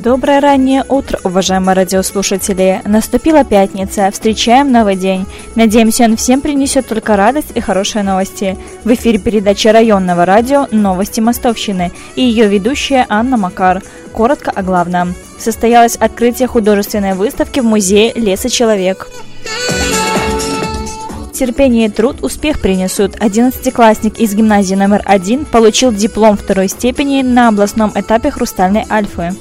Доброе раннее утро, уважаемые радиослушатели. Наступила пятница, встречаем новый день. Надеемся, он всем принесет только радость и хорошие новости. В эфире передача районного радио «Новости Мостовщины» и ее ведущая Анна Макар. Коротко о главном. Состоялось открытие художественной выставки в музее «Лесочеловек». Терпение и труд успех принесут. 11-классник из гимназии номер 1 получил диплом второй степени на областном этапе «Хрустальной Альфы».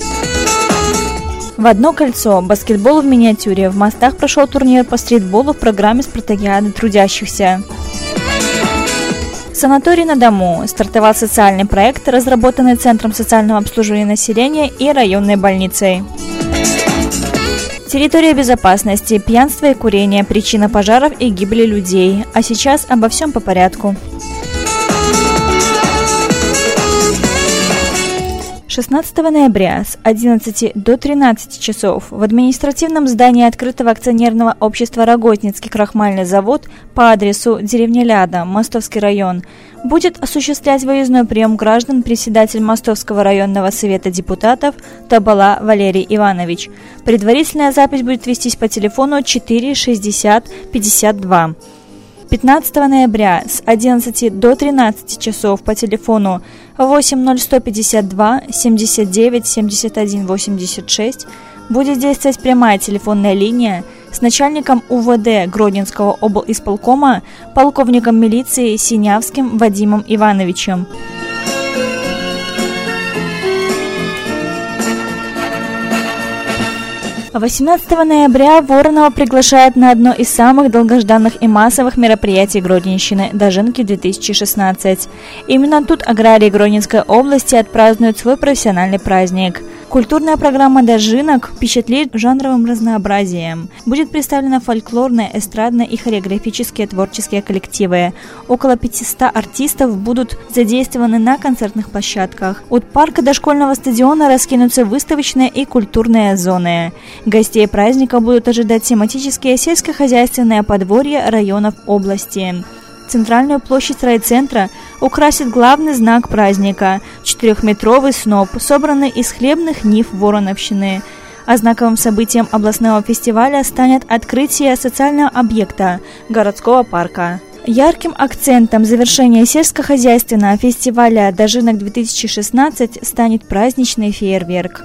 В одно кольцо. Баскетбол в миниатюре. В Мостах прошел турнир по стритболу в программе «Спартакиады трудящихся». Санаторий на Дому. Стартовал социальный проект, разработанный Центром социального обслуживания населения и районной больницей. Территория безопасности. Пьянство и курение. Причина пожаров и гибели людей. А сейчас обо всем по порядку. 16 ноября с 11 до 13 часов в административном здании открытого акционерного общества «Рогозницкий крахмальный завод» по адресу деревня Ляда, Мостовский район, будет осуществлять выездной прием граждан председатель Мостовского районного совета депутатов Табала Валерий Иванович. Предварительная запись будет вестись по телефону 4 60 52. 15 ноября с 11 до 13 часов по телефону 80152 79 71 86 будет действовать прямая телефонная линия с начальником УВД Гродненского облисполкома, полковником милиции Синявским Вадимом Ивановичем. А 18 ноября Воронова приглашает на одно из самых долгожданных и массовых мероприятий Гродненщины – Дожинки-2016. Именно тут аграрии Гродненской области отпразднуют свой профессиональный праздник. Культурная программа «Дожинок» впечатлит жанровым разнообразием. Будет представлена фольклорная, эстрадная и хореографические творческие коллективы. Около 500 артистов будут задействованы на концертных площадках. От парка до школьного стадиона раскинутся выставочные и культурные зоны. Гостей праздника будут ожидать тематические сельскохозяйственные подворья районов области. Центральную площадь райцентра украсит главный знак праздника – 4-метровый сноп, собранный из хлебных нив Вороновщины. А знаковым событием областного фестиваля станет открытие социального объекта – городского парка. Ярким акцентом завершения сельскохозяйственного фестиваля «Дожинок-2016» станет праздничный фейерверк.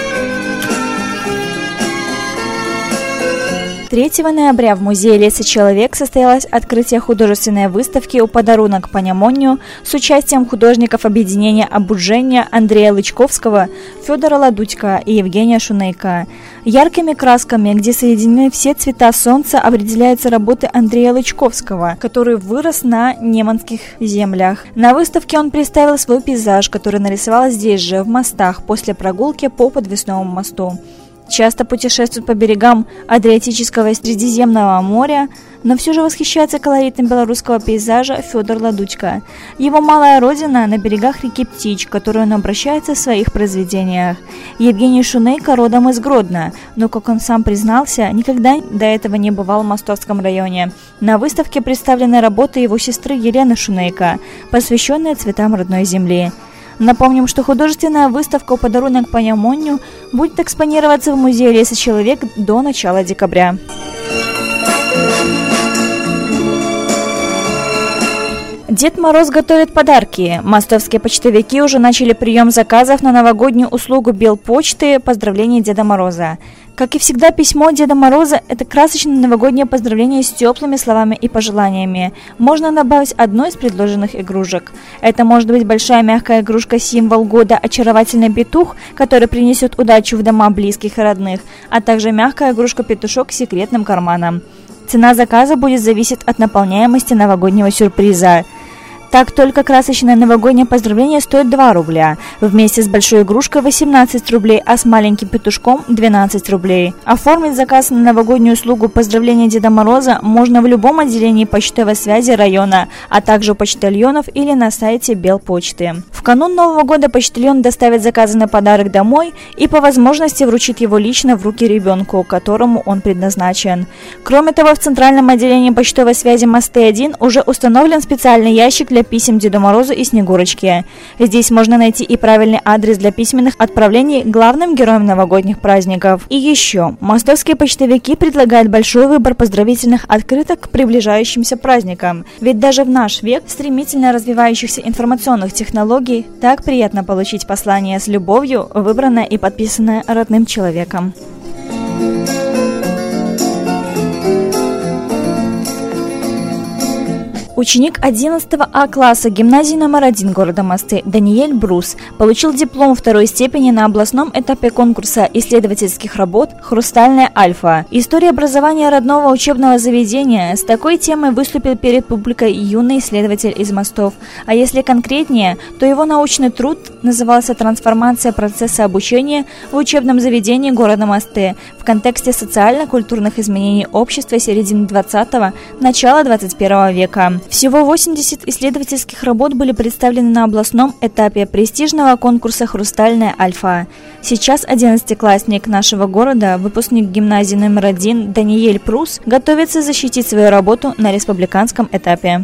3 ноября в музее «Лесочеловек» состоялось открытие художественной выставки «У подарунок Панямонью» с участием художников объединения «Обудження» Андрея Лычковского, Федора Ладудька и Евгения Шунейка. Яркими красками, где соединены все цвета солнца, определяются работы Андрея Лычковского, который вырос на неманских землях. На выставке он представил свой пейзаж, который нарисовал здесь же, в Мостах, после прогулки по подвесному мосту. Часто путешествует по берегам Адриатического и Средиземного моря, но все же восхищается колоритом белорусского пейзажа Федор Ладудька. Его малая родина на берегах реки Птич, к которой он обращается в своих произведениях. Евгений Шунейко родом из Гродно, но, как он сам признался, никогда до этого не бывал в Мостовском районе. На выставке представлены работы его сестры Елены Шунейко, посвященные цветам родной земли. Напомним, что художественная выставка «У подарунок Панямонью» будет экспонироваться в музее «Лесочеловек» до начала декабря. Дед Мороз готовит подарки. Мостовские почтовики уже начали прием заказов на новогоднюю услугу Белпочты «Поздравление Деда Мороза». Как и всегда, письмо Деда Мороза – это красочное новогоднее поздравление с теплыми словами и пожеланиями. Можно добавить одну из предложенных игрушек. Это может быть большая мягкая игрушка-символ года «Очаровательный петух», который принесет удачу в дома близких и родных, а также мягкая игрушка-петушок с секретным карманом. Цена заказа будет зависеть от наполняемости новогоднего сюрприза. Так, только красочное новогоднее поздравление стоит 2 рубля, вместе с большой игрушкой 18 рублей, а с маленьким петушком 12 рублей. Оформить заказ на новогоднюю услугу поздравления Деда Мороза можно в любом отделении почтовой связи района, а также у почтальонов или на сайте Белпочты. В канун Нового года почтальон доставит заказанный подарок домой и по возможности вручит его лично в руки ребенку, которому он предназначен. Кроме того, в центральном отделении почтовой связи Мосты-1 уже установлен специальный ящик для для писем Деду Морозу и Снегурочке. Здесь можно найти и правильный адрес для письменных отправлений главным героям новогодних праздников. И еще, мостовские почтовики предлагают большой выбор поздравительных открыток к приближающимся праздникам. Ведь даже в наш век стремительно развивающихся информационных технологий так приятно получить послание с любовью, выбранное и подписанное родным человеком. Ученик 11 А класса гимназии номер 1 города Мосты Даниэль Брус получил диплом второй степени на областном этапе конкурса исследовательских работ «Хрустальная альфа». История образования родного учебного заведения с такой темой выступил перед публикой юный исследователь из Мостов. А если конкретнее, то его научный труд назывался «Трансформация процесса обучения в учебном заведении города Мосты в контексте социально-культурных изменений общества середины 20-го, начала 21 века». Всего 80 исследовательских работ были представлены на областном этапе престижного конкурса «Хрустальная альфа». Сейчас 11-классник нашего города, выпускник гимназии номер 1 Даниэль Брус, готовится защитить свою работу на республиканском этапе.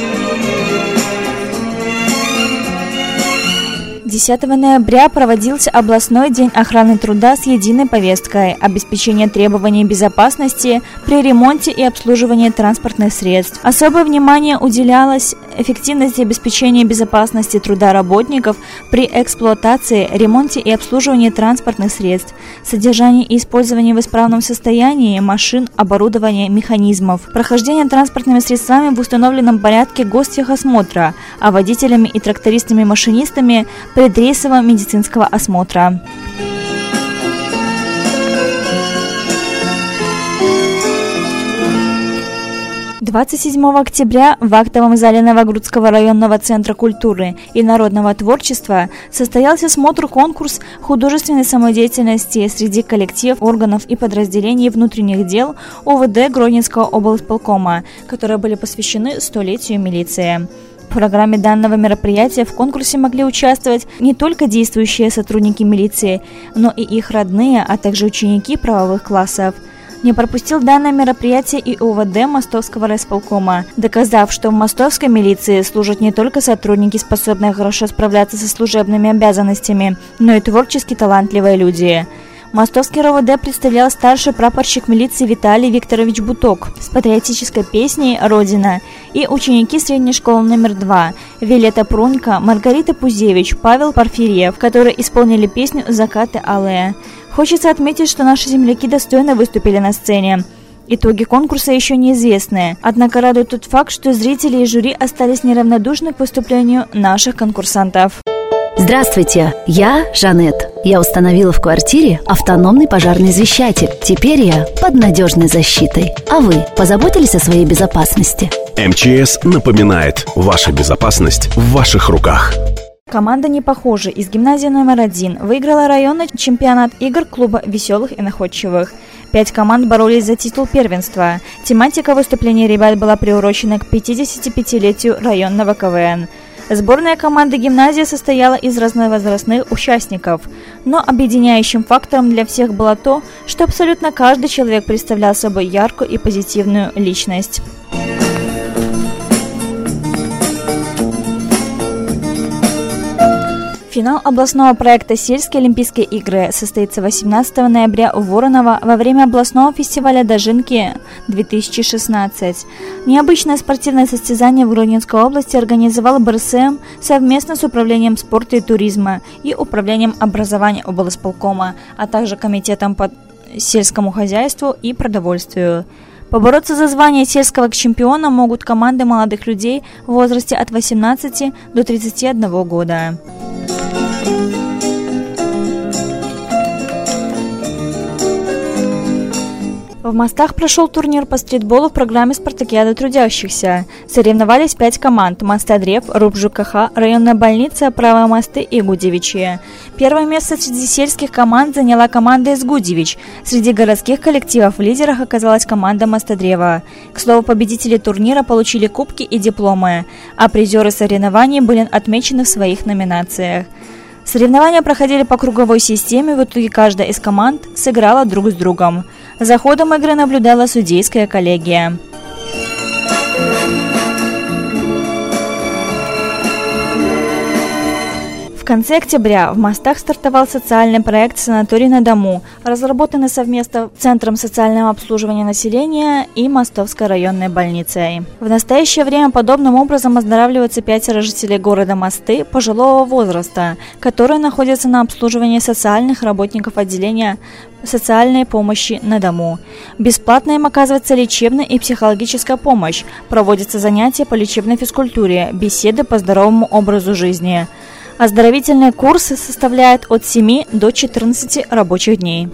10 ноября проводился областной день охраны труда с единой повесткой «Обеспечение требований безопасности при ремонте и обслуживании транспортных средств». Особое внимание уделялось эффективности обеспечения безопасности труда работников при эксплуатации, ремонте и обслуживании транспортных средств, содержании и использовании в исправном состоянии машин, оборудования, механизмов, прохождение транспортными средствами в установленном порядке гостехосмотра, а водителями и трактористами-машинистами предрейсового медицинского осмотра. – 27 октября в актовом зале Новогрудского районного центра культуры и народного творчества состоялся смотр-конкурс художественной самодеятельности среди коллективов, органов и подразделений внутренних дел ОВД Гродненского облсполкома, которые были посвящены столетию милиции. В программе данного мероприятия в конкурсе могли участвовать не только действующие сотрудники милиции, но и их родные, а также ученики правовых классов. Не пропустил данное мероприятие и ОВД Мостовского райисполкома, доказав, что в мостовской милиции служат не только сотрудники, способные хорошо справляться со служебными обязанностями, но и творчески талантливые люди. Мостовский РОВД представлял старший прапорщик милиции Виталий Викторович Буток с патриотической песней «Родина» и ученики средней школы номер 2 Виолетта Прунько, Маргарита Пузевич, Павел Порфирьев, которые исполнили песню «Закаты алые». Хочется отметить, что наши земляки достойно выступили на сцене. Итоги конкурса еще неизвестны, однако радует тот факт, что зрители и жюри остались неравнодушны к выступлению наших конкурсантов. Здравствуйте, я Жанет. Я установила в квартире автономный пожарный извещатель. Теперь я под надежной защитой. А вы позаботились о своей безопасности? МЧС напоминает, ваша безопасность в ваших руках. Команда «Не похожи» из гимназии номер 1 выиграла районный чемпионат игр клуба «Веселых и находчивых». 5 команд боролись за титул первенства. Тематика выступления ребят была приурочена к 55-летию районного КВН. Сборная команды гимназии состояла из разновозрастных участников, но объединяющим фактором для всех было то, что абсолютно каждый человек представлял собой яркую и позитивную личность. Финал областного проекта «Сельские Олимпийские игры» состоится 18 ноября в Вороново во время областного фестиваля «Дожинки-2016». Необычное спортивное состязание в Гродненской области организовал БРСМ совместно с Управлением спорта и туризма и Управлением образования облсполкома, а также Комитетом по сельскому хозяйству и продовольствию. Побороться за звание сельского чемпиона могут команды молодых людей в возрасте от 18 до 31 года. В Мостах прошел турнир по стритболу в программе «Спартакиада трудящихся». Соревновались 5 команд – Мостодрев, РУП ЖКХ, районная больница, Правые Мосты и Гудевичье. Первое место среди сельских команд заняла команда из Гудевич. Среди городских коллективов в лидерах оказалась команда Мостодрева. К слову, победители турнира получили кубки и дипломы, а призеры соревнований были отмечены в своих номинациях. Соревнования проходили по круговой системе, в итоге каждая из команд сыграла друг с другом. За ходом игры наблюдала судейская коллегия. конце октября в Мостах стартовал социальный проект «Санаторий на дому», разработанный совместно Центром социального обслуживания населения и Мостовской районной больницей. В настоящее время подобным образом оздоравливаются 5 жителей города Мосты пожилого возраста, которые находятся на обслуживании социальных работников отделения социальной помощи на дому. Бесплатно им оказывается лечебная и психологическая помощь, проводятся занятия по лечебной физкультуре, беседы по здоровому образу жизни. Оздоровительные курсы составляют от 7 до 14 рабочих дней.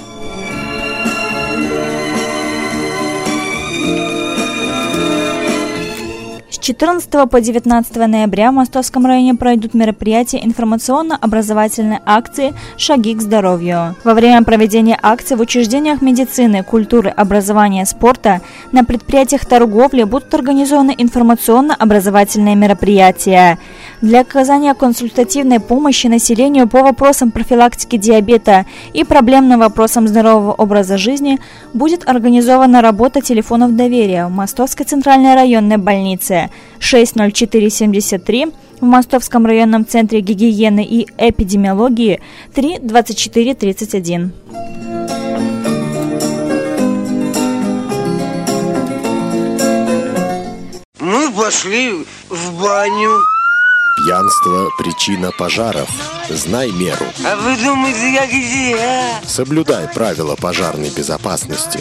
С 14 по 19 ноября в Мостовском районе пройдут мероприятия информационно-образовательной акции «Шаги к здоровью». Во время проведения акции в учреждениях медицины, культуры, образования, спорта, на предприятиях торговли будут организованы информационно-образовательные мероприятия. Для оказания консультативной помощи населению по вопросам профилактики диабета и проблемным вопросам здорового образа жизни будет организована работа телефонов доверия в Мостовской центральной районной больнице 60473, в Мостовском районном центре гигиены и эпидемиологии 32431. Мы пошли в баню. Пьянство – причина пожаров. Знай меру. А вы думаете, я где? Соблюдай правила пожарной безопасности.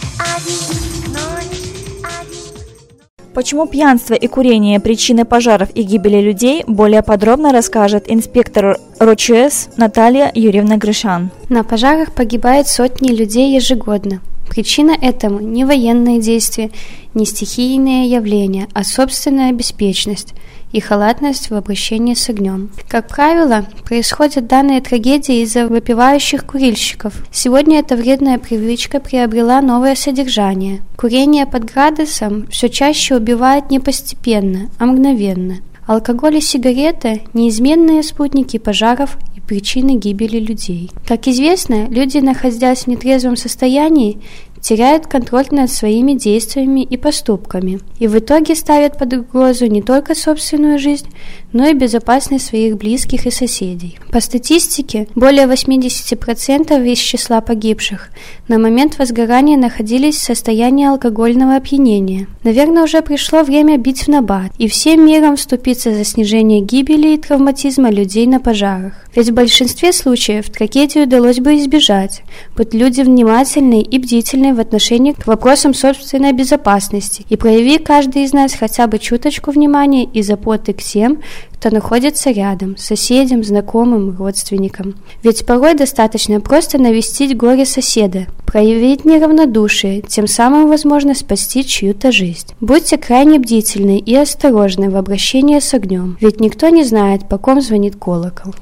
Почему пьянство и курение – причины пожаров и гибели людей, более подробно расскажет инспектор РОЧС Наталья Юрьевна Гришан. На пожарах погибают сотни людей ежегодно. Причина этому не военные действия, не стихийные явления, а собственная беспечность и халатность в обращении с огнем. Как правило, происходят данные трагедии из-за выпивающих курильщиков. Сегодня эта вредная привычка приобрела новое содержание. Курение под градусом все чаще убивает не постепенно, а мгновенно. Алкоголь и сигареты – неизменные спутники пожаров и причины гибели людей. Как известно, люди, находясь в нетрезвом состоянии, теряют контроль над своими действиями и поступками, и в итоге ставят под угрозу не только собственную жизнь, но и безопасность своих близких и соседей. По статистике, более 80% из числа погибших на момент возгорания находились в состоянии алкогольного опьянения. Наверное, уже пришло время бить в набат и всем миром вступиться за снижение гибели и травматизма людей на пожарах. Ведь в большинстве случаев трагедию удалось бы избежать, будь люди внимательны и бдительны в отношении к вопросам собственной безопасности и прояви каждый из нас хотя бы чуточку внимания и заботы к тем, кто находится рядом, соседям, знакомым, родственникам. Ведь порой достаточно просто навестить горе соседа, проявить неравнодушие, тем самым возможно спасти чью-то жизнь. Будьте крайне бдительны и осторожны в обращении с огнем, ведь никто не знает, по ком звонит колокол.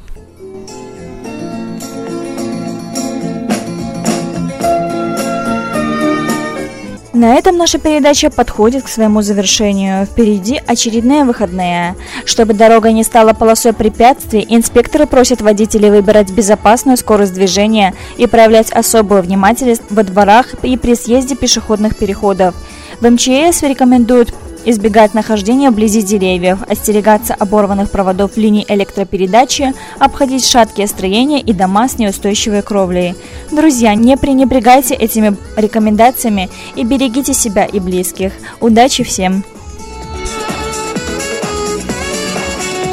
На этом наша передача подходит к своему завершению. Впереди очередные выходные. Чтобы дорога не стала полосой препятствий, инспекторы просят водителей выбирать безопасную скорость движения и проявлять особую внимательность во дворах и при съезде пешеходных переходов. В МЧС рекомендуют избегать нахождения вблизи деревьев, остерегаться оборванных проводов линий электропередачи, обходить шаткие строения и дома с неустойчивой кровлей. Друзья, не пренебрегайте этими рекомендациями и берегите себя и близких. Удачи всем!